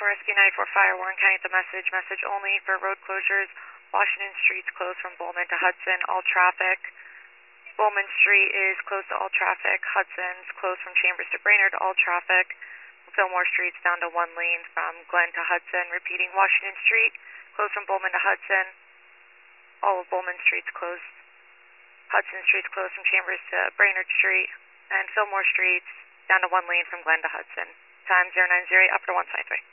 for Rescue 94 Fire, Warren County, the message only for road closures. Washington Street's closed from Bowman to Hudson, all traffic. Bowman Street is closed to all traffic. Hudson's closed from Chambers to Brainerd, all traffic. Fillmore Street's down to one lane from Glen to Hudson. Repeating, Washington Street, closed from Bowman to Hudson. All of Bowman Street's closed. Hudson Street's closed from Chambers to Brainerd Street. And Fillmore Street's down to one lane from Glen to Hudson. Time 0908, up to 123.